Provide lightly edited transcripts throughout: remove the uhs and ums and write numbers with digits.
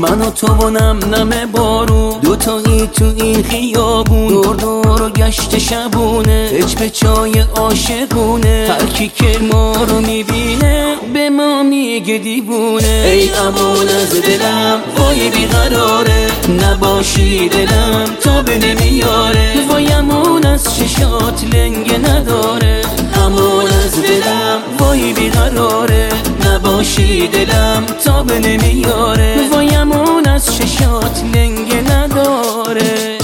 من و تو و نم بارون، دوتایی تو این خیابون، دور دور و گشت شبونه، هج به چای عاشقونه. هر کی که ما رو میبینه به ما میگه دیوونه. ای امان از دلم وای بیقراره، نباشی دلم تا به نمیاره. وای امان از چشات لنگه نداره، امان از دلم وای بیقراره، نباشی دلم تا به نمیاره. وای امان از چشات لنگه نداره.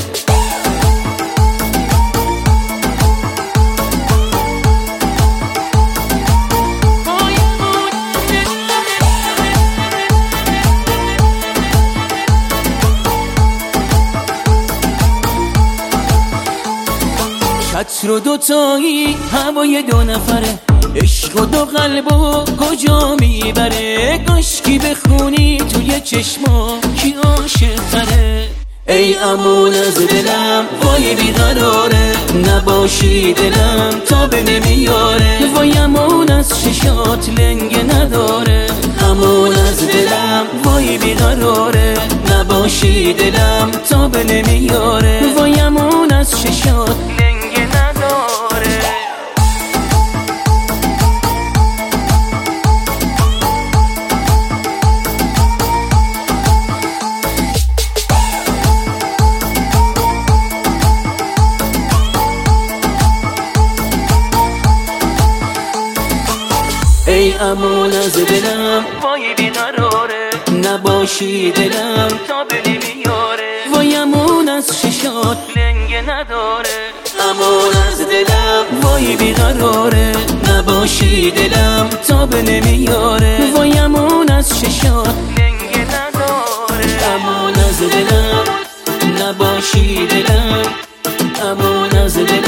چتر و دوتایی هوای دو نفره، عشق و دو قلب و کجا میبره. کاشکی بخونی توی چشما کی عاشق تره. ای امان از دلم وای بیقراره، نباشی دلم تا به نمیاره. وای امان از چشات لنگه نداره، امان از دلم وای بیقراره، نباشی دلم تا به نمیاره. وای امان از چشات لنگه نداره. ای امان از دلم وای بیقراره، نباشی دلم تا به نمیاره. وای امان از چشات لنگه نداره، امان از دلم وای بیقراره، نباشی دلم تا به نمیاره. وای امان از چشات لنگه نداره، امان از دلم نباشی دلم، امان از دلم.